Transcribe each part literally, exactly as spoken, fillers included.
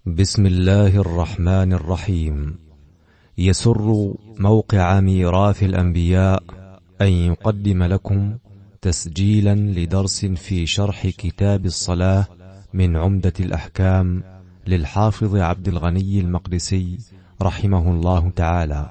بسم الله الرحمن الرحيم. يسر موقع ميراث الأنبياء أن يقدم لكم تسجيلا لدرس في شرح كتاب الصلاة من عمدة الأحكام للحافظ عبد الغني المقدسي رحمه الله تعالى،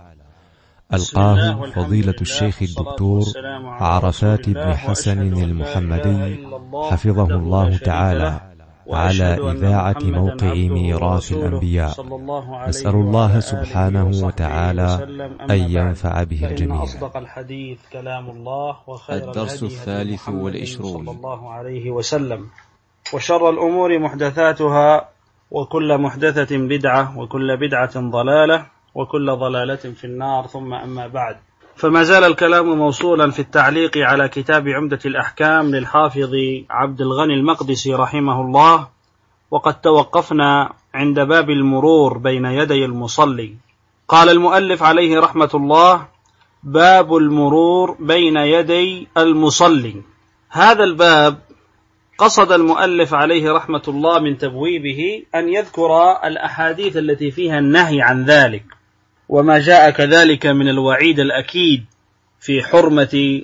ألقاه فضيلة الشيخ الدكتور عرفات بن حسن المحمدي حفظه الله تعالى على إذاعة موقع ميراث الأنبياء. نسأل الله سبحانه وتعالى أن ينفع به الجميع. أصدق الحديث كلام الله، وخير الدرس الثالث والعشرون صلى الله عليه وسلم، وشر الأمور محدثاتها، وكل محدثة بدعة، وكل بدعة ضلالة، وكل ضلالة في النار. ثم أما بعد، فما زال الكلام موصولا في التعليق على كتاب عمدة الأحكام للحافظ عبد الغني المقدسي رحمه الله، وقد توقفنا عند باب المرور بين يدي المصلي. قال المؤلف عليه رحمة الله: باب المرور بين يدي المصلي. هذا الباب قصد المؤلف عليه رحمة الله من تبويبه أن يذكر الأحاديث التي فيها النهي عن ذلك، وما جاء كذلك من الوعيد الأكيد في حرمة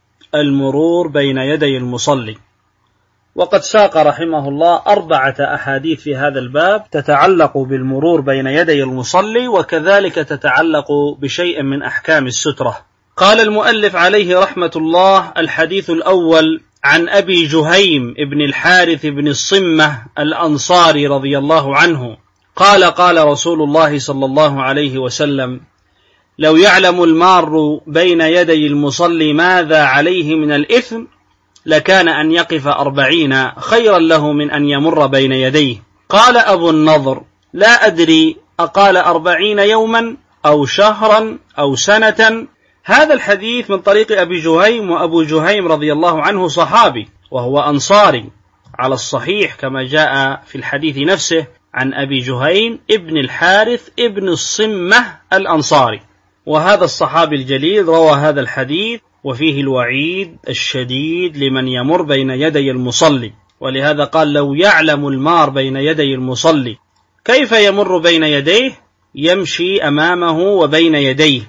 المرور بين يدي المصلي. وقد ساق رحمه الله أربعة أحاديث في هذا الباب تتعلق بالمرور بين يدي المصلي، وكذلك تتعلق بشيء من أحكام السترة. قال المؤلف عليه رحمة الله: الحديث الأول عن أبي جهيم ابن الحارث بن الصمة الأنصاري رضي الله عنه قال: قال رسول الله صلى الله عليه وسلم: لو يعلم المار بين يدي المصلي ماذا عليه من الإثم لكان أن يقف أربعين خيرا له من أن يمر بين يديه. قال أبو النضر: لا أدري أقال أربعين يوما أو شهرا أو سنة. هذا الحديث من طريق أبي جهيم، وأبو جهيم رضي الله عنه صحابي وهو أنصاري على الصحيح كما جاء في الحديث نفسه عن أبي جهيم ابن الحارث ابن الصمة الأنصاري. وهذا الصحابي الجليل روى هذا الحديث وفيه الوعيد الشديد لمن يمر بين يدي المصلي، ولهذا قال: لو يعلم المار بين يدي المصلي كيف يمر بين يديه؟ يمشي أمامه وبين يديه،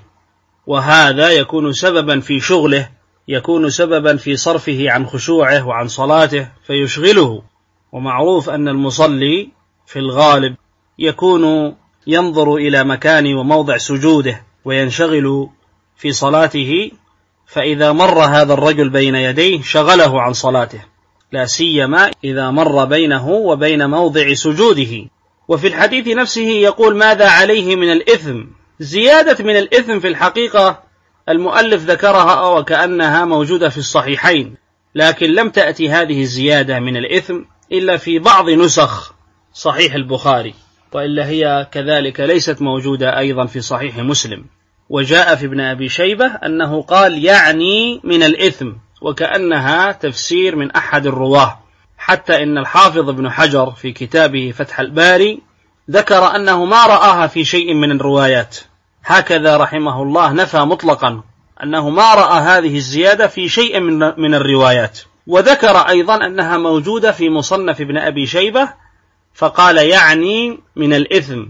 وهذا يكون سببا في شغله، يكون سببا في صرفه عن خشوعه وعن صلاته فيشغله. ومعروف أن المصلي في الغالب يكون ينظر إلى مكان وموضع سجوده وينشغل في صلاته، فإذا مر هذا الرجل بين يديه شغله عن صلاته، لا سيما إذا مر بينه وبين موضع سجوده. وفي الحديث نفسه يقول: ماذا عليه من الإثم؟ زيادة من الإثم في الحقيقة المؤلف ذكرها وكأنها موجودة في الصحيحين، لكن لم تأتي هذه الزيادة من الإثم إلا في بعض نسخ صحيح البخاري، وإلا هي كذلك ليست موجودة أيضا في صحيح مسلم. وجاء في ابن أبي شيبة أنه قال: يعني من الإثم، وكأنها تفسير من أحد الرواه، حتى إن الحافظ ابن حجر في كتابه فتح الباري ذكر أنه ما رآها في شيء من الروايات. هكذا رحمه الله نفى مطلقا أنه ما رأى هذه الزيادة في شيء من, من الروايات. وذكر أيضا أنها موجودة في مصنف ابن أبي شيبة، فقال: يعني من الإثم،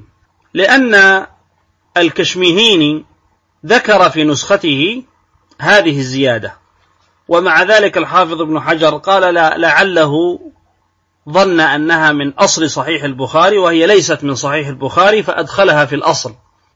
لأن الكشميهيني ذكر في نسخته هذه الزيادة. ومع ذلك الحافظ ابن حجر قال: لا لعله ظن أنها من أصل صحيح البخاري، وهي ليست من صحيح البخاري، فأدخلها في الأصل.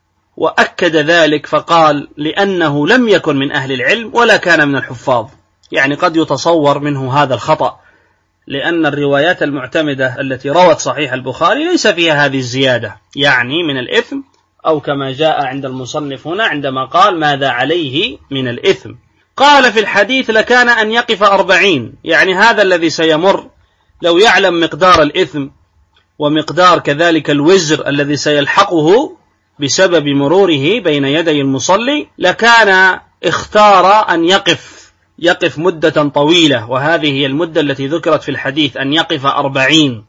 وأكد ذلك فقال: لأنه لم يكن من أهل العلم ولا كان من الحفاظ. يعني قد يتصور منه هذا الخطأ، لأن الروايات المعتمدة التي روت صحيح البخاري ليس فيها هذه الزيادة، يعني من الإثم، أو كما جاء عند المصنف هنا عندما قال: ماذا عليه من الإثم. قال في الحديث: لكان أن يقف أربعين، يعني هذا الذي سيمر لو يعلم مقدار الإثم ومقدار كذلك الوزر الذي سيلحقه بسبب مروره بين يدي المصلي، لكان اختار أن يقف يقف مدة طويلة، وهذه هي المدة التي ذكرت في الحديث، أن يقف أربعين.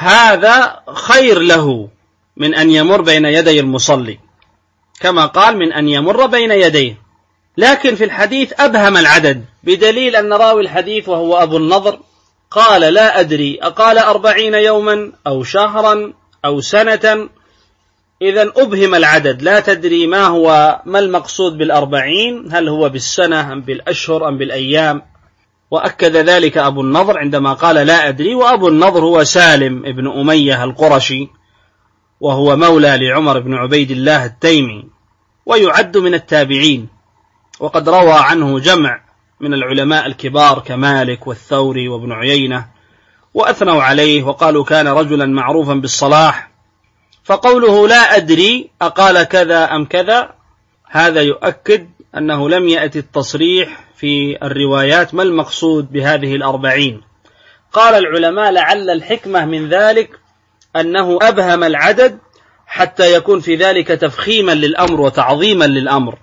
هذا خير له من أن يمر بين يدي المصلي، كما قال: من أن يمر بين يديه. لكن في الحديث أبهم العدد، بدليل أن راوي الحديث وهو أبو النضر قال: لا أدري أقال أربعين يوما أو شهرا أو سنة، إذن أبهم العدد، لا تدري ما هو ما المقصود بالأربعين، هل هو بالسنة أم بالأشهر أم بالأيام. وأكد ذلك أبو النضر عندما قال لا أدري، وأبو النضر هو سالم ابن أمية القرشي، وهو مولى لعمر بن عبيد الله التيمي، ويعد من التابعين، وقد روى عنه جمع من العلماء الكبار كمالك والثوري وابن عيينة، وأثنوا عليه وقالوا كان رجلا معروفا بالصلاح. فقوله لا أدري أقال كذا أم كذا، هذا يؤكد أنه لم يأتي التصريح في الروايات ما المقصود بهذه الأربعين. قال العلماء لعل الحكمة من ذلك أنه أبهم العدد حتى يكون في ذلك تفخيما للأمر وتعظيما للأمر،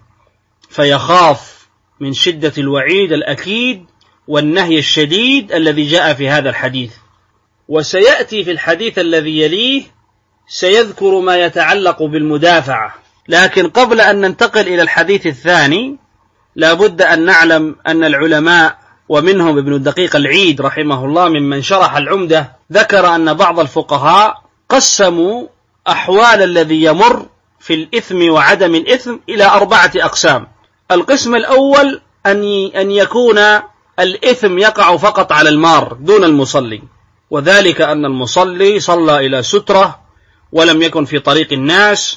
فيخاف من شدة الوعيد الأكيد والنهي الشديد الذي جاء في هذا الحديث. وسيأتي في الحديث الذي يليه سيذكر ما يتعلق بالمدافعة، لكن قبل أن ننتقل إلى الحديث الثاني لا بد أن نعلم أن العلماء ومنهم ابن الدقيق العيد رحمه الله ممن شرح العمدة ذكر أن بعض الفقهاء قسموا أحوال الذي يمر في الإثم وعدم الإثم إلى أربعة أقسام. القسم الأول أن يكون الإثم يقع فقط على المار دون المصلي، وذلك أن المصلي صلى إلى سترة ولم يكن في طريق الناس،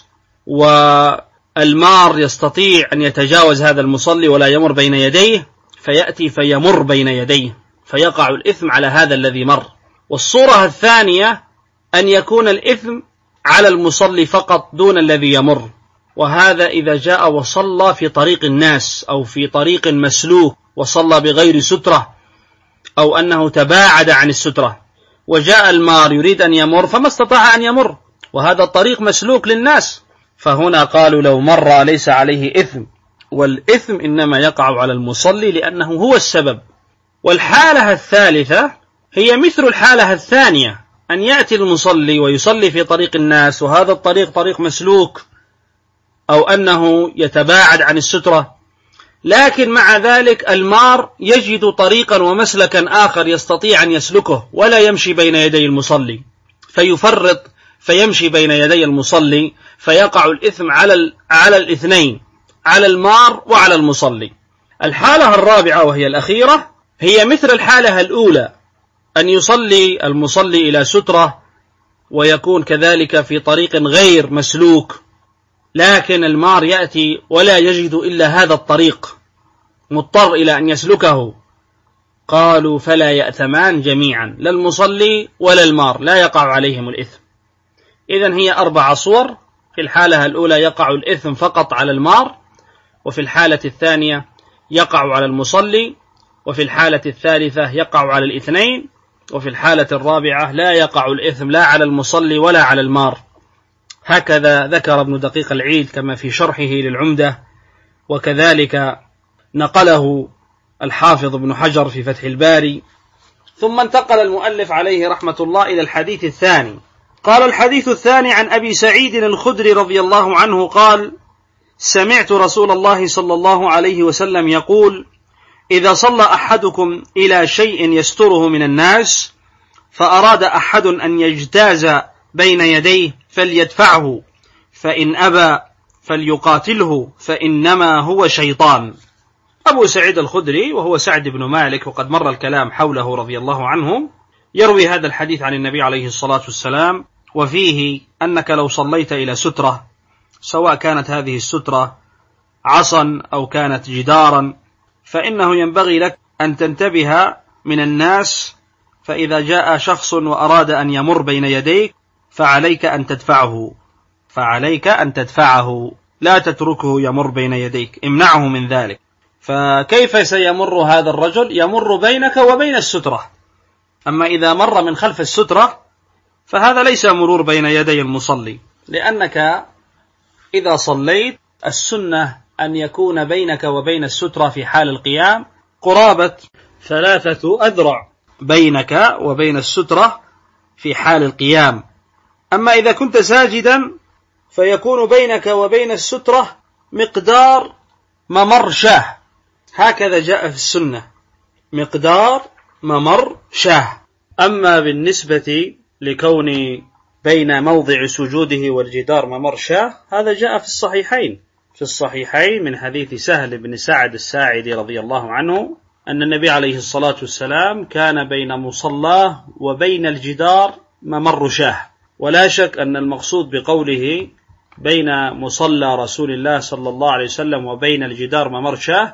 والمار يستطيع أن يتجاوز هذا المصلي ولا يمر بين يديه، فيأتي فيمر بين يديه فيقع الإثم على هذا الذي مر. والصورة الثانية أن يكون الإثم على المصلي فقط دون الذي يمر، وهذا إذا جاء وصلى في طريق الناس أو في طريق مسلوك وصلى بغير سترة، أو أنه تباعد عن السترة وجاء المار يريد أن يمر فما استطاع أن يمر، وهذا الطريق مسلوك للناس، فهنا قالوا لو مر ليس عليه إثم، والإثم إنما يقع على المصلي لأنه هو السبب. والحالة الثالثة هي مثل الحالة الثانية، أن يأتي المصلي ويصلي في طريق الناس وهذا الطريق طريق مسلوك، أو أنه يتباعد عن السترة، لكن مع ذلك المار يجد طريقا ومسلكا آخر يستطيع أن يسلكه ولا يمشي بين يدي المصلي، فيفرط فيمشي بين يدي المصلي، فيقع الإثم على على الاثنين، على المار وعلى المصلي. الحالة الرابعة وهي الأخيرة هي مثل الحالة الأولى، أن يصلي المصلي إلى سترة ويكون كذلك في طريق غير مسلوك، لكن المار يأتي ولا يجد إلا هذا الطريق مضطر إلى أن يسلكه، قالوا فلا يأثمان جميعا، لا المصلي ولا المار لا يقع عليهم الإثم. إذن هي أربع صور، في الحالة الأولى يقع الإثم فقط على المار، وفي الحالة الثانية يقع على المصلي، وفي الحالة الثالثة يقع على الاثنين، وفي الحالة الرابعة لا يقع الإثم لا على المصلي ولا على المار. هكذا ذكر ابن دقيق العيد كما في شرحه للعمدة، وكذلك نقله الحافظ ابن حجر في فتح الباري. ثم انتقل المؤلف عليه رحمة الله إلى الحديث الثاني. قال الحديث الثاني عن أبي سعيد الخدري رضي الله عنه قال: سمعت رسول الله صلى الله عليه وسلم يقول: إذا صلى أحدكم إلى شيء يستره من الناس فأراد أحد أن يجتاز بين يديه فليدفعه، فإن أبى فليقاتله فإنما هو شيطان. أبو سعيد الخدري وهو سعد بن مالك، وقد مر الكلام حوله رضي الله عنه، يروي هذا الحديث عن النبي عليه الصلاة والسلام، وفيه أنك لو صليت إلى سترة، سواء كانت هذه السترة عصا أو كانت جدارا، فإنه ينبغي لك أن تنتبه من الناس، فإذا جاء شخص وأراد أن يمر بين يديك فعليك أن تدفعه، فعليك أن تدفعه، لا تتركه يمر بين يديك، امنعه من ذلك. فكيف سيمر هذا الرجل؟ يمر بينك وبين السترة. أما إذا مر من خلف السترة فهذا ليس مرور بين يدي المصلي، لأنك إذا صليت السنة أن يكون بينك وبين السترة في حال القيام قرابة ثلاثة أذرع بينك وبين السترة في حال القيام. أما إذا كنت ساجدا فيكون بينك وبين السترة مقدار ممر شاه، هكذا جاء في السنة، مقدار ممر شاه. أما بالنسبة لكون بين موضع سجوده والجدار ممر شاه، هذا جاء في الصحيحين في الصحيحين من حديث سهل بن سعد الساعدي رضي الله عنه أن النبي عليه الصلاة والسلام كان بين مصلاه وبين الجدار ممر شاه. ولا شك أن المقصود بقوله بين مصلى رسول الله صلى الله عليه وسلم وبين الجدار ممر شاه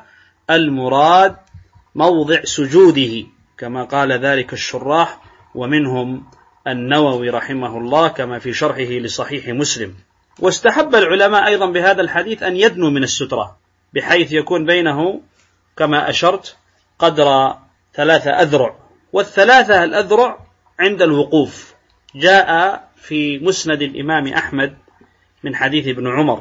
المراد موضع سجوده، كما قال ذلك الشراح ومنهم النووي رحمه الله كما في شرحه لصحيح مسلم. واستحب العلماء أيضا بهذا الحديث أن يدنوا من السترة بحيث يكون بينه كما أشرت قدر ثلاثة أذرع، والثلاثة الأذرع عند الوقوف. جاء في مسند الإمام أحمد من حديث ابن عمر،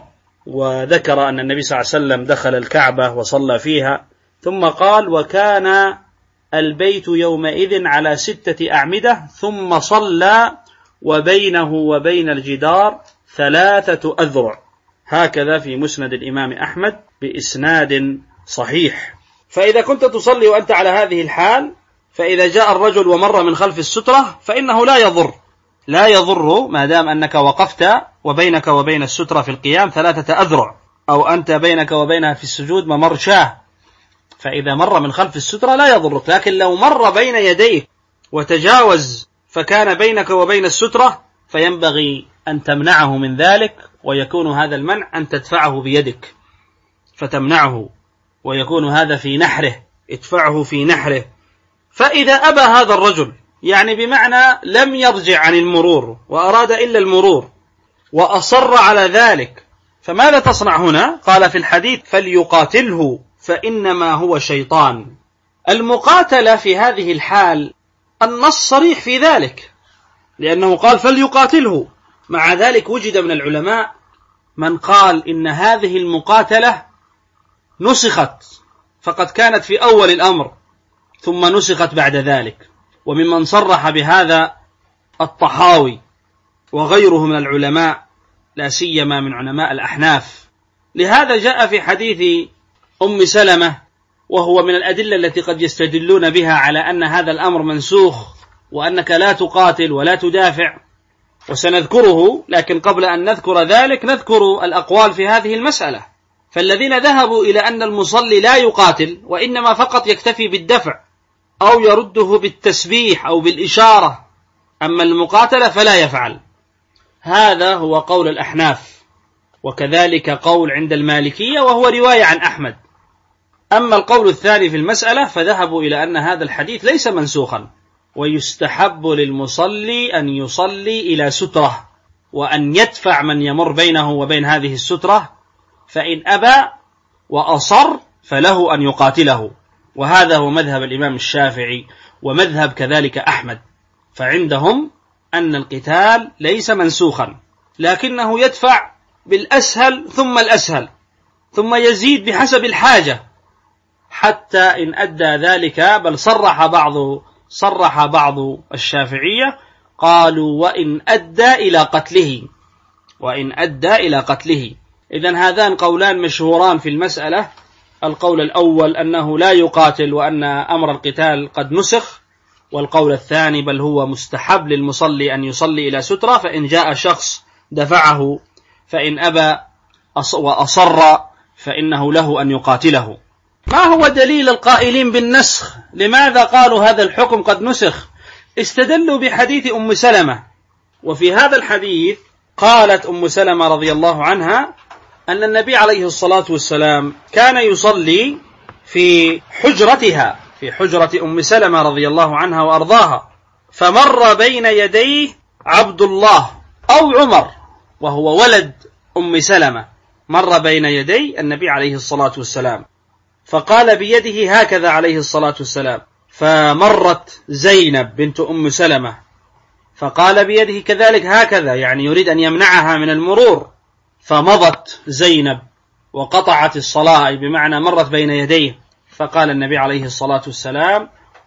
وذكر أن النبي صلى الله عليه وسلم دخل الكعبة وصلى فيها، ثم قال: وكان البيت يومئذ على ستة أعمدة، ثم صلى وبينه وبين الجدار ثلاثة أذرع. هكذا في مسند الإمام أحمد بإسناد صحيح. فإذا كنت تصلي وأنت على هذه الحال، فإذا جاء الرجل ومر من خلف السترة فإنه لا يضر لا يضر ما دام أنك وقفت وبينك وبين السترة في القيام ثلاثة أذرع، أو أنت بينك وبينها في السجود ممر شاه، فإذا مر من خلف السترة لا يضرك. لكن لو مر بين يديك وتجاوز فكان بينك وبين السترة فينبغي أن تمنعه من ذلك، ويكون هذا المنع أن تدفعه بيدك فتمنعه، ويكون هذا في نحره، ادفعه في نحره. فإذا أبى هذا الرجل، يعني بمعنى لم يرجع عن المرور وأراد إلا المرور وأصر على ذلك، فماذا تصنع هنا؟ قال في الحديث: فليقاتله فإنما هو شيطان. المقاتلة في هذه الحال النص صريح في ذلك، لأنه قال فليقاتله. مع ذلك وجد من العلماء من قال إن هذه المقاتلة نسخت، فقد كانت في أول الأمر ثم نسخت بعد ذلك. وممن صرح بهذا الطحاوي وغيره من العلماء، لا سيما من علماء الأحناف. لهذا جاء في حديث أم سلمة، وهو من الأدلة التي قد يستدلون بها على أن هذا الأمر منسوخ وأنك لا تقاتل ولا تدافع، وسنذكره. لكن قبل أن نذكر ذلك نذكر الأقوال في هذه المسألة. فالذين ذهبوا إلى أن المصلي لا يقاتل وإنما فقط يكتفي بالدفع أو يرده بالتسبيح أو بالإشارة، أما المقاتلة فلا يفعل، هذا هو قول الأحناف، وكذلك قول عند المالكية وهو رواية عن أحمد. أما القول الثاني في المسألة فذهبوا إلى أن هذا الحديث ليس منسوخا، ويستحب للمصلي أن يصلي إلى سترة وأن يدفع من يمر بينه وبين هذه السترة، فإن أبى وأصر فله أن يقاتله. وهذا هو مذهب الإمام الشافعي ومذهب كذلك أحمد، فعندهم أن القتال ليس منسوخا، لكنه يدفع بالأسهل ثم الأسهل ثم يزيد بحسب الحاجة، حتى إن أدى ذلك. بل صرح بعض صرح بعض الشافعية قالوا وإن أدى إلى قتله وإن أدى إلى قتله. إذن هذان قولان مشهوران في المسألة. القول الأول أنه لا يقاتل وأن أمر القتال قد نسخ، والقول الثاني بل هو مستحب للمصلي أن يصلي إلى سترة، فإن جاء شخص دفعه، فإن أبى وأصر فإنه له أن يقاتله. ما هو دليل القائلين بالنسخ؟ لماذا قالوا هذا الحكم قد نسخ؟ استدلوا بحديث أم سلمة، وفي هذا الحديث قالت أم سلمة رضي الله عنها أن النبي عليه الصلاة والسلام كان يصلي في حجرتها، في حجرة أم سلمة رضي الله عنها وأرضاها، فمر بين يديه عبد الله أو عمر وهو ولد أم سلمة، مر بين يدي النبي عليه الصلاة والسلام، فقال بيده هكذا عليه الصلاة والسلام، فمرت زينب بنت أم سلمة فقال بيده كذلك هكذا، يعني يريد أن يمنعها من المرور، فمضت زينب وقطعت الصلاة، بمعنى مرت بين يديه، فقال النبي عليه الصلاة والسلام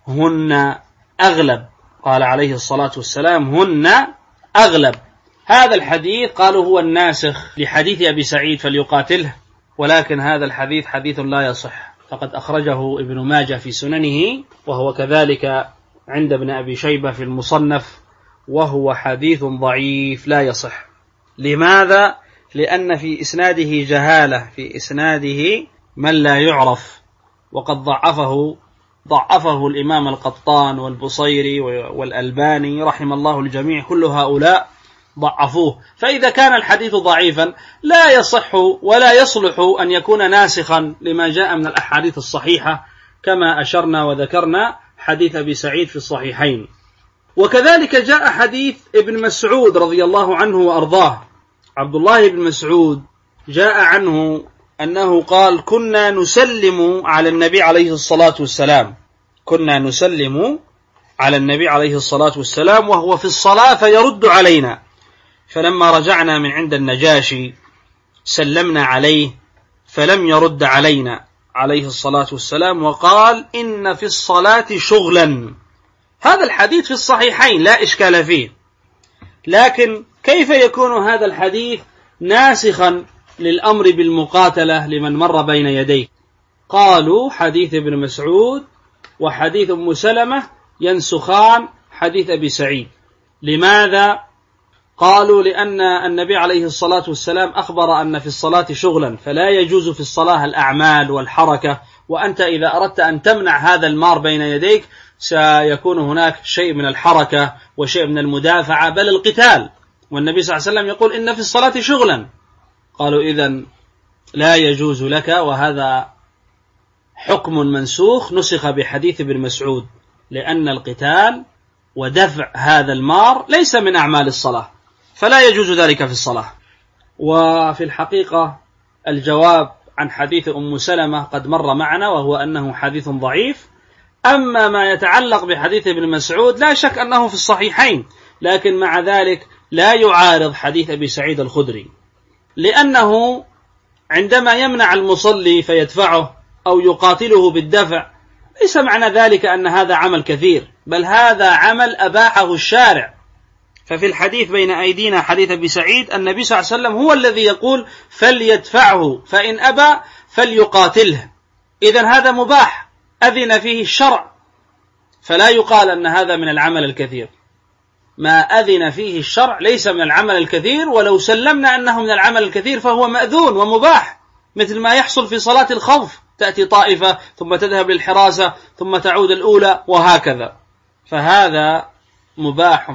هن أغلب، قال عليه الصلاة والسلام هن أغلب. هذا الحديث قالوا هو الناسخ لحديث أبي سعيد فليقاتله، ولكن هذا الحديث حديث لا يصح، فقد أخرجه ابن ماجه في سننه، وهو كذلك عند ابن أبي شيبة في المصنف، وهو حديث ضعيف لا يصح. لماذا؟ لأن في إسناده جهالة، في إسناده من لا يعرف، وقد ضعفه ضعفه الإمام القطان والبصيري والألباني رحم الله الجميع، كل هؤلاء ضعفوه. فإذا كان الحديث ضعيفا لا يصح ولا يصلح أن يكون ناسخا لما جاء من الأحاديث الصحيحة، كما أشرنا وذكرنا حديث أبي سعيد في الصحيحين. وكذلك جاء حديث ابن مسعود رضي الله عنه وأرضاه. عبد الله بن مسعود جاء عنه أنه قال: كنا نسلم على النبي عليه الصلاة والسلام كنا نسلم على النبي عليه الصلاة والسلام وهو في الصلاة فيرد علينا، فلما رجعنا من عند النجاشي سلمنا عليه فلم يرد علينا عليه الصلاة والسلام، وقال: إن في الصلاة شغلا. هذا الحديث في الصحيحين لا إشكال فيه، لكن كيف يكون هذا الحديث ناسخا للأمر بالمقاتلة لمن مر بين يديه؟ قالوا: حديث ابن مسعود وحديث أم سلمة ينسخان حديث أبي سعيد. لماذا؟ قالوا: لأن النبي عليه الصلاة والسلام أخبر أن في الصلاة شغلا، فلا يجوز في الصلاة الأعمال والحركة، وأنت إذا أردت أن تمنع هذا المار بين يديك سيكون هناك شيء من الحركة وشيء من المدافعة بل القتال، والنبي صلى الله عليه وسلم يقول: إن في الصلاة شغلا. قالوا: إذن لا يجوز لك، وهذا حكم منسوخ نسخ بحديث ابن مسعود، لأن القتال ودفع هذا المار ليس من أعمال الصلاة، فلا يجوز ذلك في الصلاة. وفي الحقيقة الجواب عن حديث أم سلمة قد مر معنا، وهو أنه حديث ضعيف. أما ما يتعلق بحديث ابن مسعود لا شك أنه في الصحيحين، لكن مع ذلك لا يعارض حديث أبي سعيد الخدري، لأنه عندما يمنع المصلي فيدفعه أو يقاتله بالدفع ليس معنى ذلك أن هذا عمل كثير، بل هذا عمل أباحه الشارع. ففي الحديث بين أيدينا حديث أبي سعيد النبي صلى الله عليه وسلم هو الذي يقول: فليدفعه، فإن أبى فليقاتله. إذن هذا مباح أذن فيه الشرع، فلا يقال أن هذا من العمل الكثير. ما أذن فيه الشرع ليس من العمل الكثير، ولو سلمنا أنه من العمل الكثير فهو مأذون ومباح، مثل ما يحصل في صلاة الخوف، تأتي طائفة ثم تذهب للحراسة ثم تعود الأولى وهكذا. فهذا مباح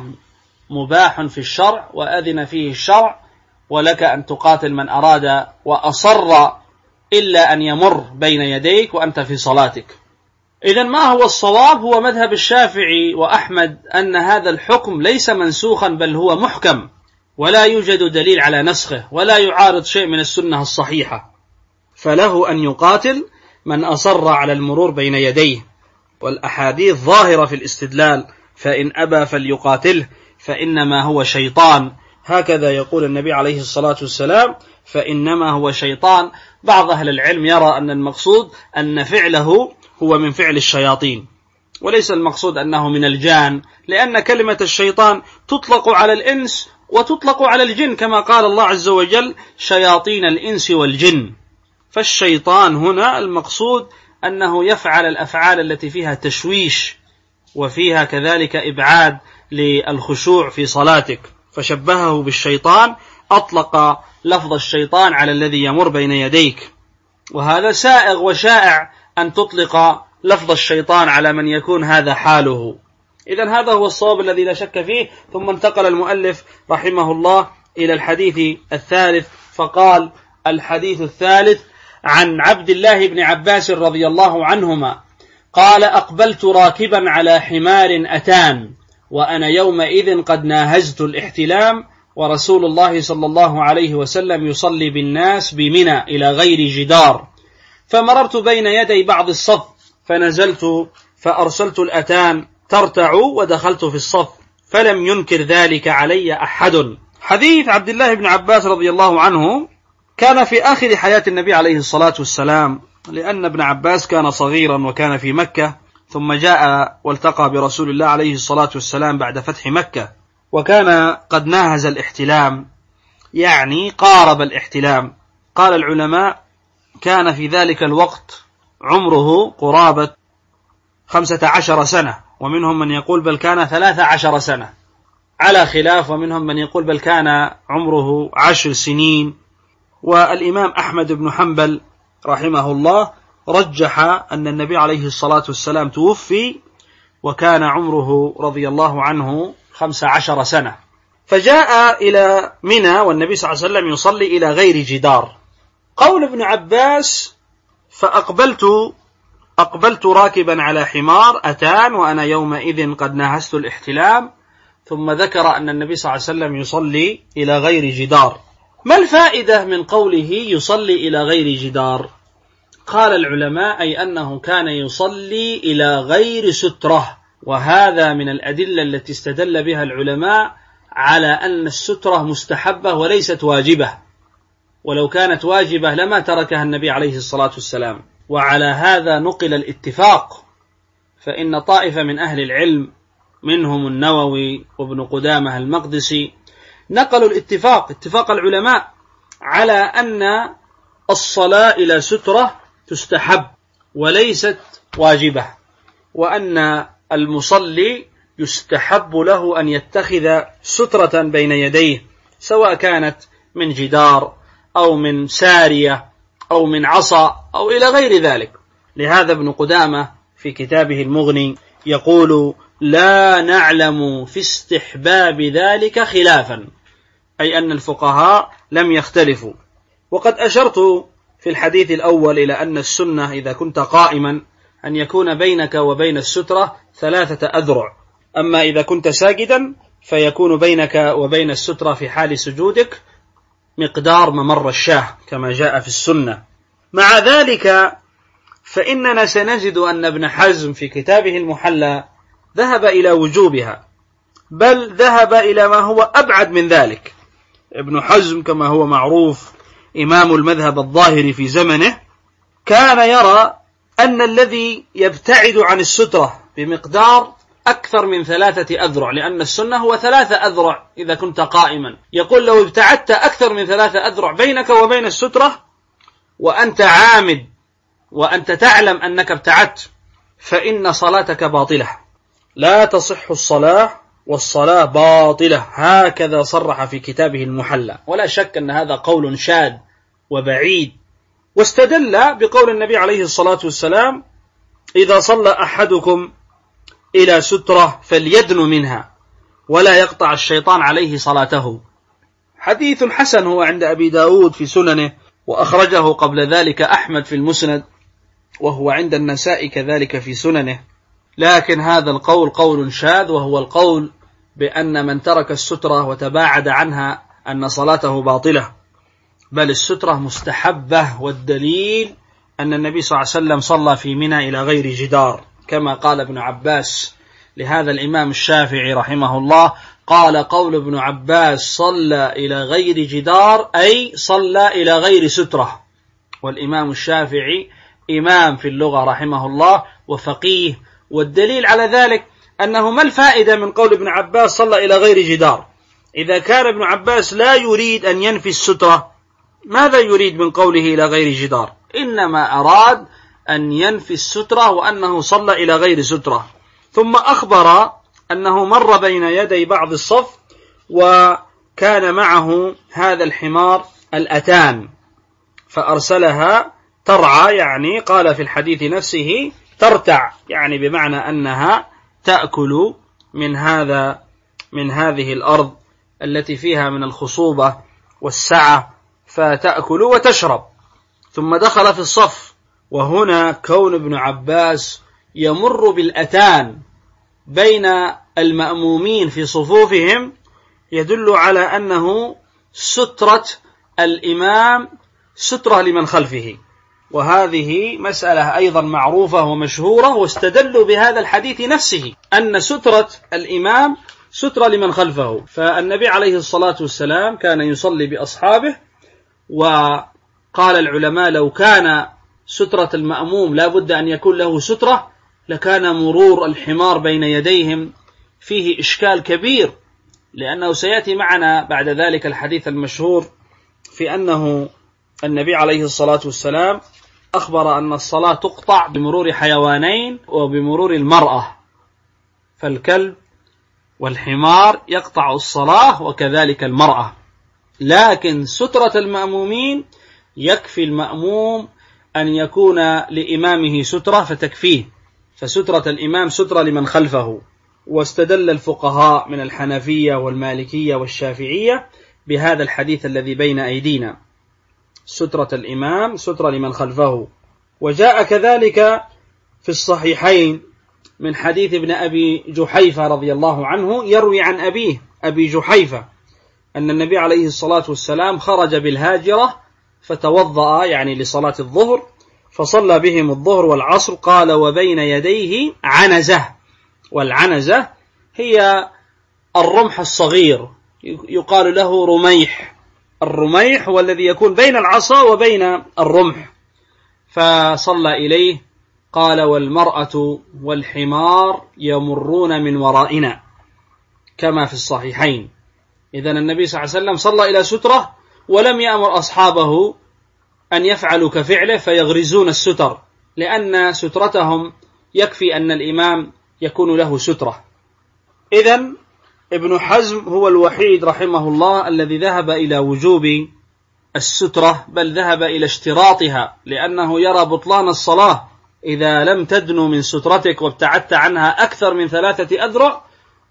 مباح في الشرع وأذن فيه الشرع، ولك أن تقاتل من أراد وأصر إلا أن يمر بين يديك وأنت في صلاتك. إذن ما هو الصواب؟ هو مذهب الشافعي وأحمد أن هذا الحكم ليس منسوخا بل هو محكم، ولا يوجد دليل على نسخه، ولا يعارض شيء من السنة الصحيحة، فله أن يقاتل من أصر على المرور بين يديه. والأحاديث ظاهرة في الاستدلال: فإن أبى فليقاتله فإنما هو شيطان، هكذا يقول النبي عليه الصلاة والسلام: فإنما هو شيطان. بعض أهل العلم يرى أن المقصود أن فعله هو من فعل الشياطين، وليس المقصود أنه من الجان، لأن كلمة الشيطان تطلق على الإنس وتطلق على الجن، كما قال الله عز وجل: شياطين الإنس والجن. فالشيطان هنا المقصود أنه يفعل الأفعال التي فيها تشويش وفيها كذلك إبعاد للخشوع في صلاتك، فشبهه بالشيطان، أطلق لفظ الشيطان على الذي يمر بين يديك. وهذا سائغ وشائع أن تطلق لفظ الشيطان على من يكون هذا حاله. إذن هذا هو الصواب الذي لا شك فيه. ثم انتقل المؤلف رحمه الله إلى الحديث الثالث، فقال: الحديث الثالث عن عبد الله بن عباس رضي الله عنهما قال: أقبلت راكبا على حمار أتان، وأنا يومئذ قد ناهزت الاحتلام، ورسول الله صلى الله عليه وسلم يصلي بالناس بمنى إلى غير جدار، فمررت بين يدي بعض الصف فنزلت فأرسلت الأتان ترتع ودخلت في الصف، فلم ينكر ذلك علي أحد. حديث عبد الله بن عباس رضي الله عنه كان في آخر حياة النبي عليه الصلاة والسلام، لأن ابن عباس كان صغيرا وكان في مكة، ثم جاء والتقى برسول الله عليه الصلاة والسلام بعد فتح مكة، وكان قد ناهز الاحتلام، يعني قارب الاحتلام. قال العلماء: كان في ذلك الوقت عمره قرابة خمسة عشر سنة، ومنهم من يقول بل كان ثلاث عشر سنة، على خلاف، ومنهم من يقول بل كان عمره عشر سنين. والإمام أحمد بن حنبل رحمه الله رجح أن النبي عليه الصلاة والسلام توفي وكان عمره رضي الله عنه خمس عشر سنة. فجاء إلى منى والنبي صلى الله عليه وسلم يصلي إلى غير جدار. قول ابن عباس: فأقبلت أقبلت راكبا على حمار أتان وأنا يومئذ قد ناهزت الاحتلام، ثم ذكر أن النبي صلى الله عليه وسلم يصلي إلى غير جدار. ما الفائدة من قوله يصلي إلى غير جدار؟ قال العلماء: أي أنه كان يصلي إلى غير سترة، وهذا من الأدلة التي استدل بها العلماء على أن السترة مستحبة وليست واجبة، ولو كانت واجبة لما تركها النبي عليه الصلاة والسلام. وعلى هذا نقل الاتفاق، فإن طائفة من أهل العلم منهم النووي وابن قدامة المقدسي نقلوا الاتفاق اتفاق العلماء على أن الصلاة إلى سترة تستحب وليست واجبة، وأن المصلي يستحب له أن يتخذ سترة بين يديه، سواء كانت من جدار أو من سارية أو من عصا أو إلى غير ذلك. لهذا ابن قدامة في كتابه المغني يقول: لا نعلم في استحباب ذلك خلافا، أي أن الفقهاء لم يختلفوا. وقد أشرت في الحديث الأول إلى أن السنة إذا كنت قائما أن يكون بينك وبين السترة ثلاثة أذرع، أما إذا كنت ساجدا فيكون بينك وبين السترة في حال سجودك مقدار ممر الشاه كما جاء في السنة. مع ذلك فإننا سنجد أن ابن حزم في كتابه المحلى ذهب إلى وجوبها، بل ذهب إلى ما هو أبعد من ذلك. ابن حزم كما هو معروف إمام المذهب الظاهري في زمنه كان يرى أن الذي يبتعد عن السترة بمقدار أكثر من ثلاثة أذرع، لأن السنة هو ثلاثة أذرع إذا كنت قائما، يقول لو ابتعدت أكثر من ثلاثة أذرع بينك وبين السترة وأنت عامد وأنت تعلم أنك ابتعدت فإن صلاتك باطلة، لا تصح الصلاة والصلاة باطلة، هكذا صرح في كتابه المحلى. ولا شك أن هذا قول شاذ وبعيد، واستدل بقول النبي عليه الصلاة والسلام: إذا صلى أحدكم إلى سترة فليدن منها ولا يقطع الشيطان عليه صلاته. حديث حسن هو عند أبي داود في سننه، وأخرجه قبل ذلك أحمد في المسند، وهو عند النساء كذلك في سننه. لكن هذا القول قول شاذ، وهو القول بأن من ترك السترة وتباعد عنها أن صلاته باطلة، بل السترة مستحبة، والدليل أن النبي صلى الله عليه وسلم صلى في منى إلى غير جدار كما قال ابن عباس. لهذا الإمام الشافعي رحمه الله قال: قول ابن عباس صلى إلى غير جدار أي صلى إلى غير سترة. والإمام الشافعي إمام في اللغة رحمه الله وفقيه، والدليل على ذلك أنه ما الفائدة من قول ابن عباس صلى إلى غير جدار؟ إذا كان ابن عباس لا يريد أن ينفي السترة، ماذا يريد من قوله إلى غير جدار؟ إنما أراد أن ينفي السترة وأنه صلى إلى غير سترة. ثم أخبر أنه مر بين يدي بعض الصف وكان معه هذا الحمار الأتان فأرسلها ترعى، يعني قال في الحديث نفسه ترتع، يعني بمعنى أنها تأكل من هذا من هذه الأرض التي فيها من الخصوبة والسعة، فتأكل وتشرب. ثم دخل في الصف، وهنا كون ابن عباس يمر بالأتان بين المأمومين في صفوفهم يدل على أنه سترة الإمام سترة لمن خلفه، وهذه مسألة أيضا معروفة ومشهورة، واستدلوا بهذا الحديث نفسه أن سترة الإمام سترة لمن خلفه. فالنبي عليه الصلاة والسلام كان يصلي بأصحابه، وقال العلماء لو كان سترة المأموم لا بد أن يكون له سترة لكان مرور الحمار بين يديهم فيه إشكال كبير، لأنه سيأتي معنا بعد ذلك الحديث المشهور في أنه النبي عليه الصلاة والسلام أخبر أن الصلاة تقطع بمرور حيوانين وبمرور المرأة، فالكلب والحمار يقطع الصلاة وكذلك المرأة. لكن سترة المأمومين يكفي المأموم أن يكون لإمامه سترة فتكفيه، فسترة الإمام سترة لمن خلفه. واستدل الفقهاء من الحنفية والمالكية والشافعية بهذا الحديث الذي بين أيدينا، سترة الإمام سترة لمن خلفه. وجاء كذلك في الصحيحين من حديث ابن أبي جحيفة رضي الله عنه يروي عن أبيه أبي جحيفة أن النبي عليه الصلاة والسلام خرج بالهاجرة فتوضأ يعني لصلاة الظهر، فصلى بهم الظهر والعصر. قال وبين يديه عنزة، والعنزة هي الرمح الصغير يقال له رميح، الرميح هو الذي يكون بين العصا وبين الرمح. فصلى إليه قال والمرأة والحمار يمرون من ورائنا كما في الصحيحين. إذن النبي صلى الله عليه وسلم صلى إلى سترة ولم يأمر أصحابه أن يفعلوا كفعله فيغرزون الستر، لأن سترتهم يكفي أن الإمام يكون له سترة. إذن ابن حزم هو الوحيد رحمه الله الذي ذهب إلى وجوب السترة، بل ذهب إلى اشتراطها، لأنه يرى بطلان الصلاة إذا لم تدنو من سترتك وابتعدت عنها أكثر من ثلاثة أذرع،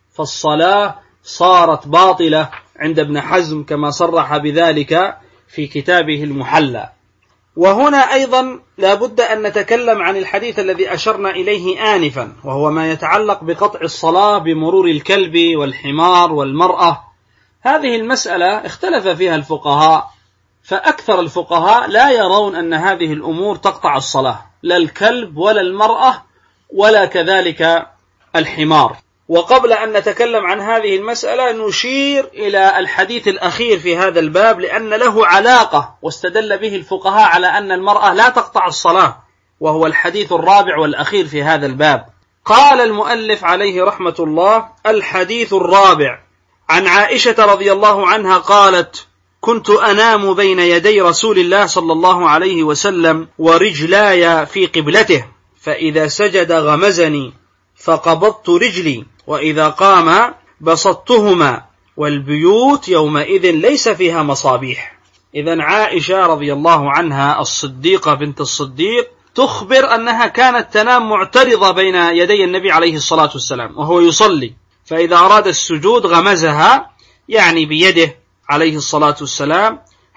فالصلاة صارت باطلة عند ابن حزم كما صرح بذلك في كتابه المحلى. وهنا أيضا لا بد أن نتكلم عن الحديث الذي أشرنا إليه آنفا، وهو ما يتعلق بقطع الصلاة بمرور الكلب والحمار والمرأة. هذه المسألة اختلف فيها الفقهاء، فأكثر الفقهاء لا يرون أن هذه الأمور تقطع الصلاة، لا الكلب ولا المرأة ولا كذلك الحمار. وقبل أن نتكلم عن هذه المسألة نشير إلى الحديث الأخير في هذا الباب، لأن له علاقة واستدل به الفقهاء على أن المرأة لا تقطع الصلاة، وهو الحديث الرابع والأخير في هذا الباب. قال المؤلف عليه رحمة الله: الحديث الرابع عن عائشة رضي الله عنها قالت: كنت أنام بين يدي رسول الله صلى الله عليه وسلم ورجلاي في قبلته، فإذا سجد غمزني فقبضت رجلي، وإذا قام بسطتهما، والبيوت يومئذ ليس فيها مصابيح. إذن عائشة رضي الله عنها الصديقة بنت الصديق تخبر أنها كانت تنام معترضة بين يدي النبي عليه الصلاة والسلام وهو يصلي، فإذا أراد السجود غمزها يعني بيده عليه الصلاة والسلام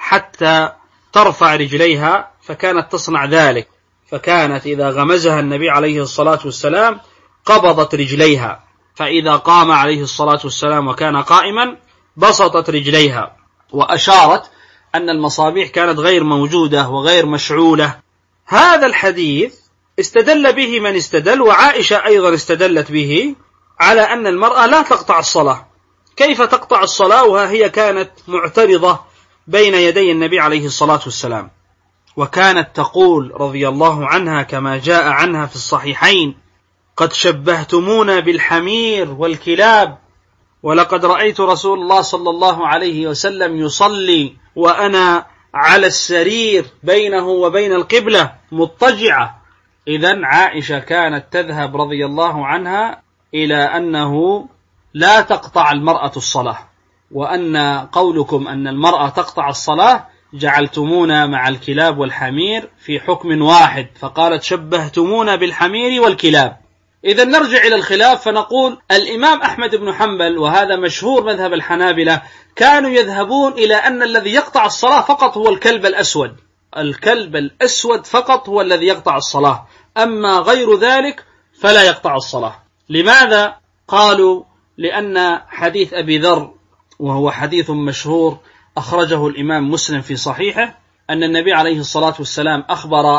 حتى ترفع رجليها، فكانت تصنع ذلك، فكانت إذا غمزها النبي عليه الصلاة والسلام قبضت رجليها، فإذا قام عليه الصلاة والسلام وكان قائما بسطت رجليها. وأشارت أن المصابيح كانت غير موجودة وغير مشعولة. هذا الحديث استدل به من استدل، وعائشة أيضا استدلت به على أن المرأة لا تقطع الصلاة. كيف تقطع الصلاة وهي كانت معترضة بين يدي النبي عليه الصلاة والسلام؟ وكانت تقول رضي الله عنها كما جاء عنها في الصحيحين: قد شبهتمونا بالحمير والكلاب، ولقد رأيت رسول الله صلى الله عليه وسلم يصلي وأنا على السرير بينه وبين القبلة مضطجعة. إذن عائشة كانت تذهب رضي الله عنها إلى أنه لا تقطع المرأة الصلاة، وأن قولكم أن المرأة تقطع الصلاة جعلتمونا مع الكلاب والحمير في حكم واحد، فقالت شبهتمونا بالحمير والكلاب. إذا نرجع إلى الخلاف فنقول الإمام أحمد بن حنبل، وهذا مشهور مذهب الحنابلة، كانوا يذهبون إلى أن الذي يقطع الصلاة فقط هو الكلب الأسود، الكلب الأسود فقط هو الذي يقطع الصلاة، أما غير ذلك فلا يقطع الصلاة. لماذا؟ قالوا لأن حديث أبي ذر، وهو حديث مشهور أخرجه الإمام مسلم في صحيحه، أن النبي عليه الصلاة والسلام أخبر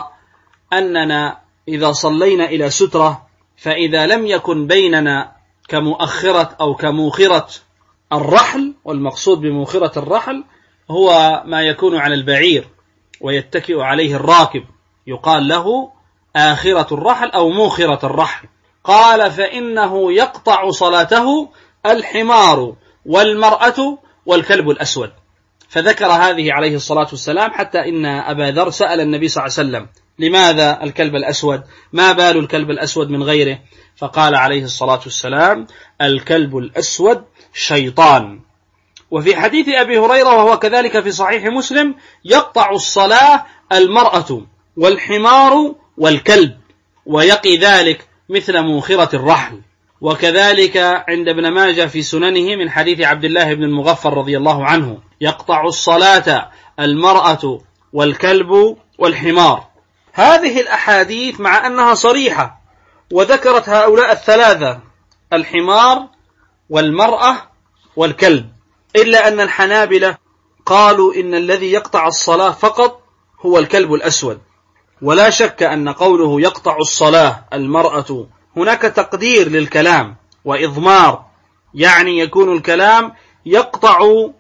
أننا إذا صلينا إلى سترة فإذا لم يكن بيننا كمؤخرة أو كموخرة الرحل، والمقصود بموخرة الرحل هو ما يكون على البعير ويتكئ عليه الراكب، يقال له آخرة الرحل أو موخرة الرحل. قال فإنه يقطع صلاته الحمار والمرأة والكلب الأسود. فذكر هذه عليه الصلاة والسلام، حتى إن أبا ذر سأل النبي صلى الله عليه وسلم لماذا الكلب الأسود؟ ما بال الكلب الأسود من غيره؟ فقال عليه الصلاة والسلام: الكلب الأسود شيطان. وفي حديث أبي هريرة وهو كذلك في صحيح مسلم: يقطع الصلاة المرأة والحمار والكلب، ويقي ذلك مثل موخرة الرحل. وكذلك عند ابن ماجه في سننه من حديث عبد الله بن المغفر رضي الله عنه: يقطع الصلاة المرأة والكلب والحمار. هذه الأحاديث مع أنها صريحة وذكرت هؤلاء الثلاثة: الحمار والمرأة والكلب، إلا أن الحنابلة قالوا إن الذي يقطع الصلاة فقط هو الكلب الأسود. ولا شك أن قوله يقطع الصلاة المرأة هناك تقدير للكلام وإضمار، يعني يكون الكلام يقطع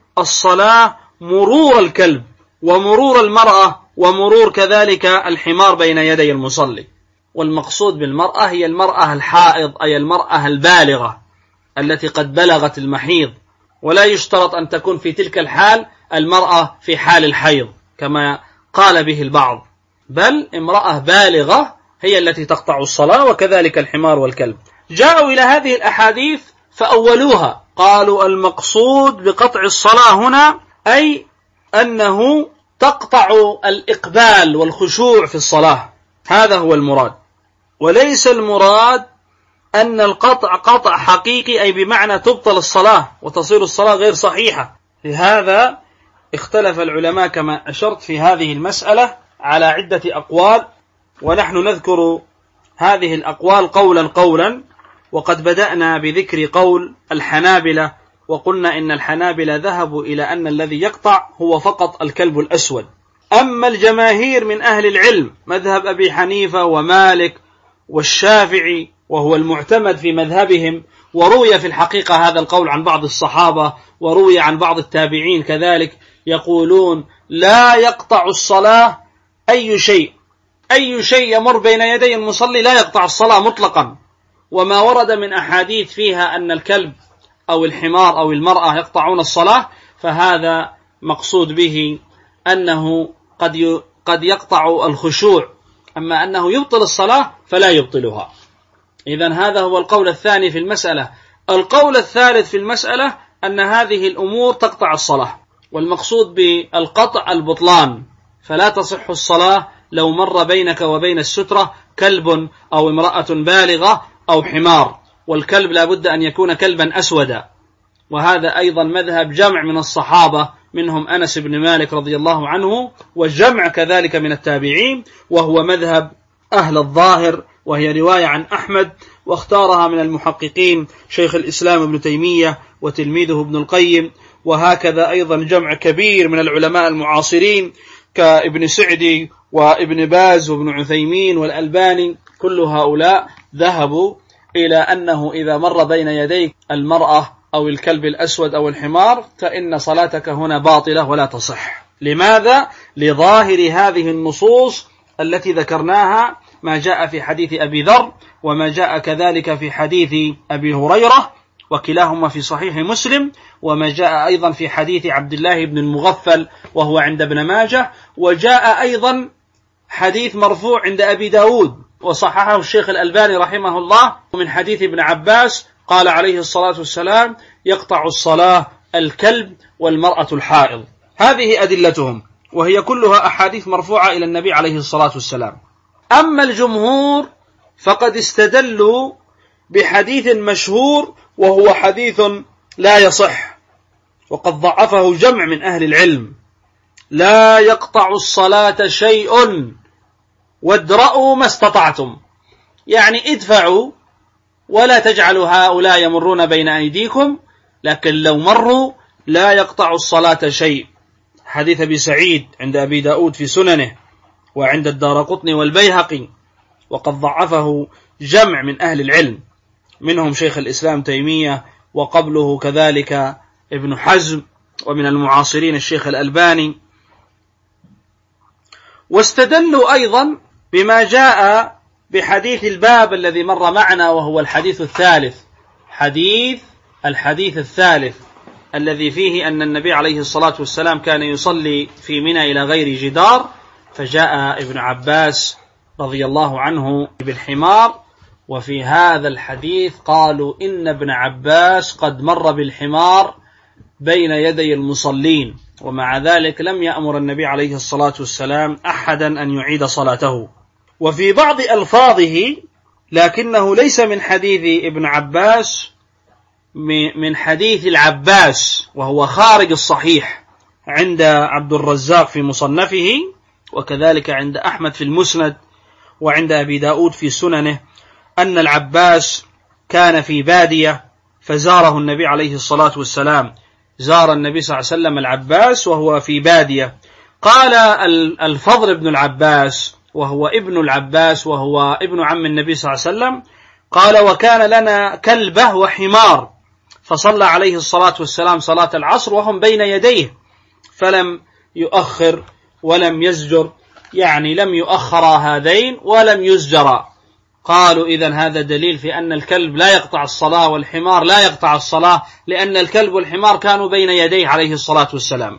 الصلاة مرور الكلب ومرور المرأة ومرور كذلك الحمار بين يدي المصلي. والمقصود بالمرأة هي المرأة الحائض، أي المرأة البالغة التي قد بلغت المحيض، ولا يشترط أن تكون في تلك الحال المرأة في حال الحيض كما قال به البعض، بل امرأة بالغة هي التي تقطع الصلاة، وكذلك الحمار والكلب. جاءوا إلى هذه الأحاديث فأولوها، قالوا المقصود بقطع الصلاة هنا أي أنه تقطع الإقبال والخشوع في الصلاة، هذا هو المراد، وليس المراد أن القطع قطع حقيقي أي بمعنى تبطل الصلاة وتصير الصلاة غير صحيحة. لهذا اختلف العلماء كما أشرت في هذه المسألة على عدة أقوال، ونحن نذكر هذه الأقوال قولا قولا. وقد بدأنا بذكر قول الحنابلة، وقلنا إن الحنابلة ذهبوا إلى أن الذي يقطع هو فقط الكلب الأسود. أما الجماهير من أهل العلم مذهب أبي حنيفة ومالك والشافعي، وهو المعتمد في مذهبهم، وروي في الحقيقة هذا القول عن بعض الصحابة وروي عن بعض التابعين كذلك، يقولون لا يقطع الصلاة أي شيء، أي شيء يمر بين يدي المصلي لا يقطع الصلاة مطلقا. وما ورد من أحاديث فيها أن الكلب أو الحمار أو المرأة يقطعون الصلاة فهذا مقصود به أنه قد قد يقطع الخشوع، أما أنه يبطل الصلاة فلا يبطلها. إذن هذا هو القول الثاني في المسألة. القول الثالث في المسألة أن هذه الأمور تقطع الصلاة، والمقصود بالقطع البطلان، فلا تصح الصلاة لو مر بينك وبين السترة كلب أو امرأة بالغة أو حمار، والكلب لا بد أن يكون كلبا أسودا. وهذا أيضا مذهب جمع من الصحابة، منهم أنس بن مالك رضي الله عنه، والجمع كذلك من التابعين، وهو مذهب أهل الظاهر، وهي رواية عن أحمد، واختارها من المحققين شيخ الإسلام ابن تيمية وتلميذه ابن القيم، وهكذا أيضا جمع كبير من العلماء المعاصرين كابن سعدي وابن باز وابن عثيمين والألباني. كل هؤلاء ذهبوا إلى أنه إذا مر بين يديك المرأة أو الكلب الأسود أو الحمار فإن صلاتك هنا باطلة ولا تصح. لماذا؟ لظاهر هذه النصوص التي ذكرناها، ما جاء في حديث أبي ذر وما جاء كذلك في حديث أبي هريرة وكلاهما في صحيح مسلم، وما جاء أيضا في حديث عبد الله بن المغفل وهو عند ابن ماجه، وجاء أيضا حديث مرفوع عند أبي داود وصححه الشيخ الألباني رحمه الله من حديث ابن عباس قال عليه الصلاة والسلام يقطع الصلاة الكلب والمرأة الحائض. هذه أدلتهم، وهي كلها أحاديث مرفوعة إلى النبي عليه الصلاة والسلام. أما الجمهور فقد استدلوا بحديث مشهور وهو حديث لا يصح، وقد ضعفه جمع من أهل العلم: لا يقطع الصلاة شيء وادرأوا ما استطعتم، يعني ادفعوا ولا تجعلوا هؤلاء يمرون بين أيديكم، لكن لو مروا لا يقطع الصلاة شيء. حديث أبي سعيد عند أبي داود في سننه وعند الدارقطني والبيهقي، وقد ضعفه جمع من أهل العلم منهم شيخ الإسلام تيمية وقبله كذلك ابن حزم، ومن المعاصرين الشيخ الألباني. واستدلوا أيضا بما جاء بحديث الباب الذي مر معنا وهو الحديث الثالث، حديث الحديث الثالث الذي فيه أن النبي عليه الصلاة والسلام كان يصلي في منى إلى غير جدار، فجاء ابن عباس رضي الله عنه بالحمار، وفي هذا الحديث قالوا إن ابن عباس قد مر بالحمار بين يدي المصلين، ومع ذلك لم يأمر النبي عليه الصلاة والسلام أحدا أن يعيد صلاته. وفي بعض ألفاظه لكنه ليس من حديث ابن عباس، من حديث العباس، وهو خارج الصحيح عند عبد الرزاق في مصنفه، وكذلك عند أحمد في المسند، وعند أبي داود في سننه، أن العباس كان في بادية فزاره النبي عليه الصلاة والسلام. زار النبي صلى الله عليه وسلم العباس وهو في بادية. قال الفضل بن العباس وهو ابن العباس وهو ابن عم النبي صلى الله عليه وسلم، قال وكان لنا كلبة وحمار، فصلى عليه الصلاة والسلام صلاة العصر وهم بين يديه، فلم يؤخر ولم يزجر، يعني لم يؤخر هذين ولم يزجر. قالوا إذن هذا دليل في أن الكلب لا يقطع الصلاة والحمار لا يقطع الصلاة، لأن الكلب والحمار كانوا بين يديه عليه الصلاة والسلام.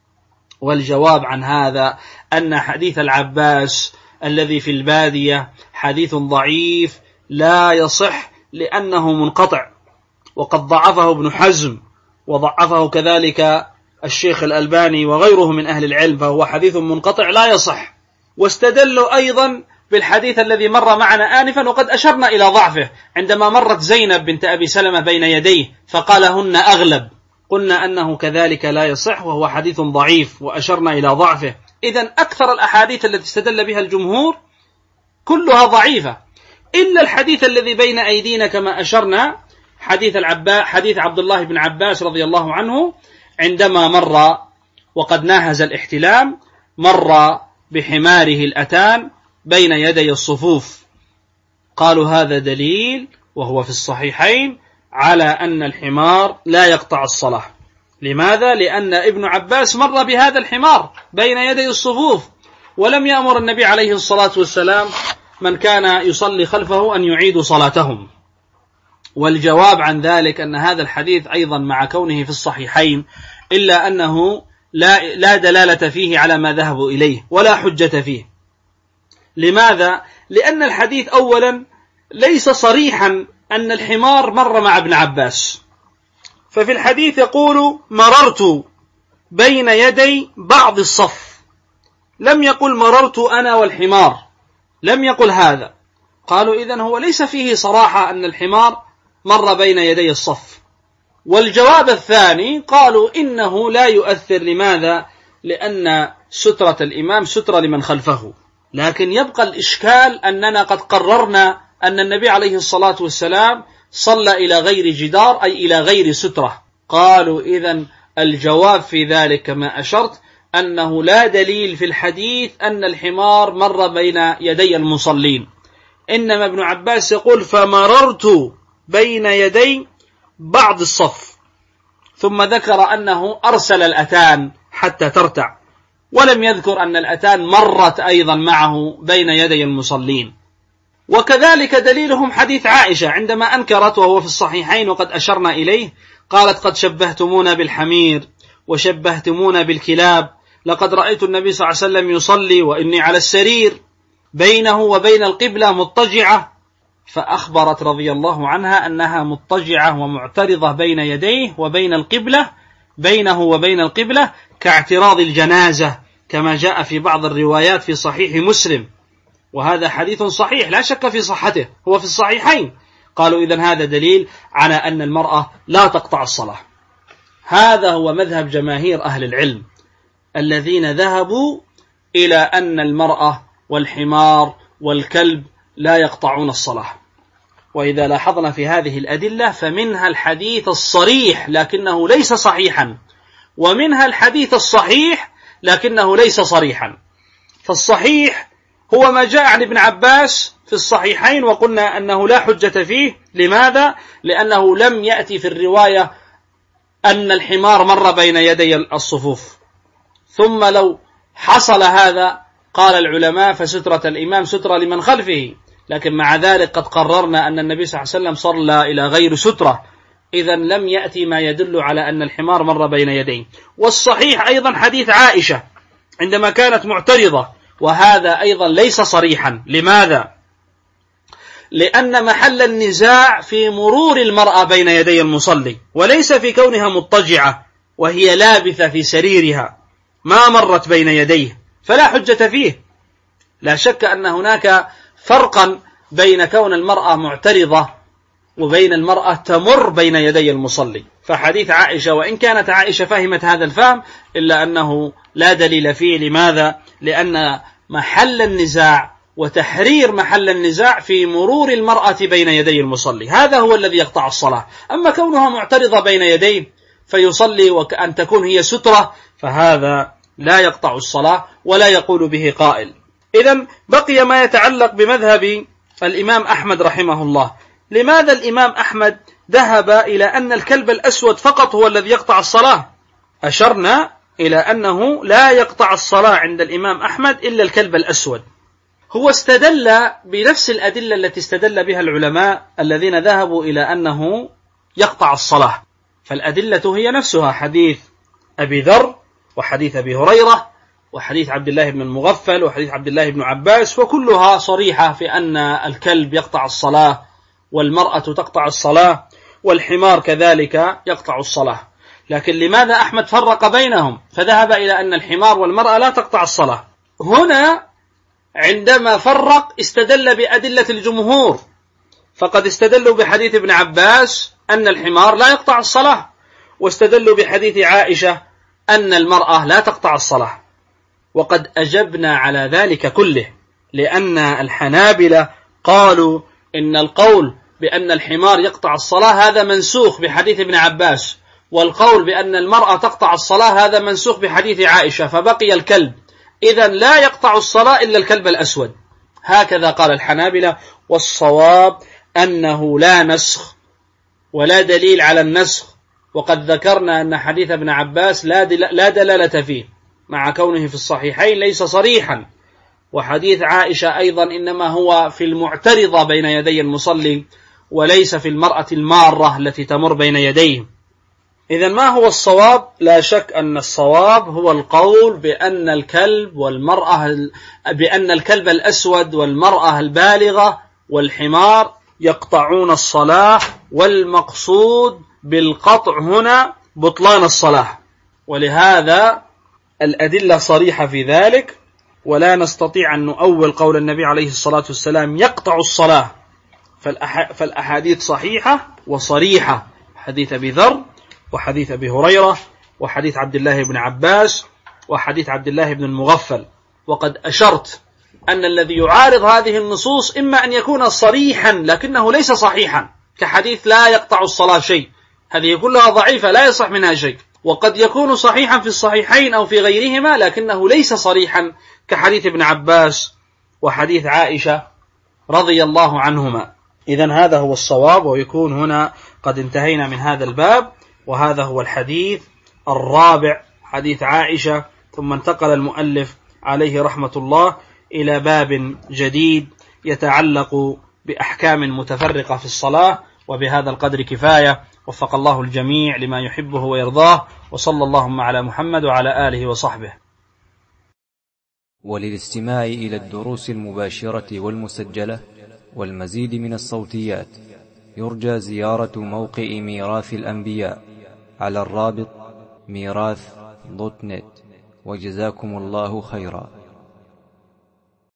والجواب عن هذا أن حديث العباس الذي في البادية حديث ضعيف لا يصح لأنه منقطع، وقد ضعفه ابن حزم وضعفه كذلك الشيخ الألباني وغيره من أهل العلم، فهو حديث منقطع لا يصح. واستدلوا أيضا بالحديث الذي مر معنا آنفا وقد أشرنا إلى ضعفه، عندما مرت زينب بنت أبي سلمة بين يديه فقال هن أغلب، قلنا أنه كذلك لا يصح وهو حديث ضعيف وأشرنا إلى ضعفه. إذن أكثر الأحاديث التي استدل بها الجمهور كلها ضعيفة، إلا الحديث الذي بين أيدينا كما أشرنا، حديث العباس حديث عبد الله بن عباس رضي الله عنه، عندما مر وقد ناهز الاحتلام مر بحماره الأتان بين يدي الصفوف. قالوا هذا دليل وهو في الصحيحين على أن الحمار لا يقطع الصلاة. لماذا؟ لأن ابن عباس مر بهذا الحمار بين يدي الصفوف، ولم يأمر النبي عليه الصلاة والسلام من كان يصلي خلفه أن يعيدوا صلاتهم. والجواب عن ذلك أن هذا الحديث أيضا مع كونه في الصحيحين إلا أنه لا, لا دلالة فيه على ما ذهبوا إليه ولا حجة فيه. لماذا؟ لأن الحديث أولا ليس صريحا أن الحمار مر مع ابن عباس، ففي الحديث يقول مررت بين يدي بعض الصف، لم يقل مررت أنا والحمار، لم يقل هذا. قالوا إذن هو ليس فيه صراحة أن الحمار مر بين يدي الصف. والجواب الثاني قالوا إنه لا يؤثر. لماذا؟ لأن سترة الإمام سترة لمن خلفه، لكن يبقى الإشكال أننا قد قررنا أن النبي عليه الصلاة والسلام صلى إلى غير جدار، أي إلى غير سترة. قالوا إذن الجواب في ذلك كما أشرت أنه لا دليل في الحديث أن الحمار مر بين يدي المصلين، إنما ابن عباس يقول فمررت بين يدي بعض الصف، ثم ذكر أنه أرسل الأتان حتى ترتع، ولم يذكر أن الأتان مرت أيضا معه بين يدي المصلين. وكذلك دليلهم حديث عائشة عندما أنكرت وهو في الصحيحين وقد أشرنا إليه، قالت قد شبهتمونا بالحمير وشبهتمونا بالكلاب، لقد رأيت النبي صلى الله عليه وسلم يصلي وإني على السرير بينه وبين القبلة مضطجعة، فأخبرت رضي الله عنها أنها مضطجعة ومعترضة بين يديه وبين القبلة، بينه وبين القبلة كاعتراض الجنازة، كما جاء في بعض الروايات في صحيح مسلم، وهذا حديث صحيح لا شك في صحته، هو في الصحيحين. قالوا إذن هذا دليل على أن المرأة لا تقطع الصلاة. هذا هو مذهب جماهير أهل العلم الذين ذهبوا إلى أن المرأة والحمار والكلب لا يقطعون الصلاة. وإذا لاحظنا في هذه الأدلة فمنها الحديث الصريح لكنه ليس صحيحا، ومنها الحديث الصحيح لكنه ليس صريحا. فالصحيح هو ما جاء عن ابن عباس في الصحيحين، وقلنا أنه لا حجة فيه. لماذا؟ لأنه لم يأتي في الرواية أن الحمار مر بين يدي الصفوف. ثم لو حصل هذا قال العلماء فسترة الإمام سترة لمن خلفه، لكن مع ذلك قد قررنا أن النبي صلى الله عليه وسلم صلى إلى غير سترة، إذن لم يأتي ما يدل على أن الحمار مر بين يديه. والصحيح أيضا حديث عائشة عندما كانت معترضة وهذا أيضا ليس صريحا. لماذا؟ لأن محل النزاع في مرور المرأة بين يدي المصلي، وليس في كونها مضطجعة وهي لابثة في سريرها ما مرت بين يديه، فلا حجة فيه. لا شك أن هناك فرقا بين كون المرأة معترضة وبين المرأة تمر بين يدي المصلي. فحديث عائشة وإن كانت عائشة فهمت هذا الفهم إلا أنه لا دليل فيه. لماذا؟ لأن محل النزاع وتحرير محل النزاع في مرور المرأة بين يدي المصلي، هذا هو الذي يقطع الصلاة. أما كونها معترضة بين يديه فيصلي وكأن تكون هي سترة، فهذا لا يقطع الصلاة ولا يقول به قائل. إذن بقي ما يتعلق بمذهب الإمام أحمد رحمه الله. لماذا الإمام أحمد ذهب إلى أن الكلب الأسود فقط هو الذي يقطع الصلاة؟ أشرنا إلى أنه لا يقطع الصلاة عند الإمام أحمد إلا الكلب الأسود. هو استدل بنفس الأدلة التي استدل بها العلماء الذين ذهبوا إلى أنه يقطع الصلاة، فالأدلة هي نفسها، حديث أبي ذر وحديث أبي هريرة وحديث عبد الله بن المغفل وحديث عبد الله بن عباس، وكلها صريحة في أن الكلب يقطع الصلاة والمرأة تقطع الصلاة والحمار كذلك يقطع الصلاة. لكن لماذا أحمد فرق بينهم فذهب إلى أن الحمار والمرأة لا تقطع الصلاة؟ هنا عندما فرق استدل بأدلة الجمهور، فقد استدلوا بحديث ابن عباس أن الحمار لا يقطع الصلاة، واستدلوا بحديث عائشة أن المرأة لا تقطع الصلاة. وقد أجبنا على ذلك كله، لأن الحنابلة قالوا إن القول بأن الحمار يقطع الصلاة هذا منسوخ بحديث ابن عباس، والقول بأن المرأة تقطع الصلاة هذا منسوخ بحديث عائشة، فبقي الكلب. إذن لا يقطع الصلاة إلا الكلب الأسود. هكذا قال الحنابلة، والصواب أنه لا نسخ ولا دليل على النسخ. وقد ذكرنا أن حديث ابن عباس لا دلالة فيه مع كونه في الصحيحين ليس صريحا، وحديث عائشة أيضا إنما هو في المعترضة بين يدي المصلي وليس في المرأة المارة التي تمر بين يديه. إذن ما هو الصواب؟ لا شك أن الصواب هو القول بأن الكلب والمرأة بأن الكلب الأسود والمرأة البالغة والحمار يقطعون الصلاة، والمقصود بالقطع هنا بطلان الصلاة، ولهذا الأدلة صريحة في ذلك، ولا نستطيع أن نؤول قول النبي عليه الصلاة والسلام يقطع الصلاة. فالأحاديث صحيحة وصريحة، حديث أبي ذر وحديث أبي هريرة وحديث عبد الله بن عباس وحديث عبد الله بن المغفل. وقد أشرت أن الذي يعارض هذه النصوص إما أن يكون صريحا لكنه ليس صحيحا، كحديث لا يقطع الصلاة شيء، هذه كلها ضعيفة لا يصح منها شيء. وقد يكون صحيحا في الصحيحين أو في غيرهما لكنه ليس صريحا، كحديث ابن عباس وحديث عائشة رضي الله عنهما. إذن هذا هو الصواب، ويكون هنا قد انتهينا من هذا الباب. وهذا هو الحديث الرابع، حديث عائشة. ثم انتقل المؤلف عليه رحمة الله إلى باب جديد يتعلق بأحكام متفرقة في الصلاة. وبهذا القدر كفاية، وفق الله الجميع لما يحبه ويرضاه، وصلى اللهم على محمد وعلى آله وصحبه. وللاستماع إلى الدروس المباشرة والمسجلة والمزيد من الصوتيات يرجى زيارة موقع ميراث الأنبياء على الرابط ميراث دوت نت. وجزاكم الله خيرا.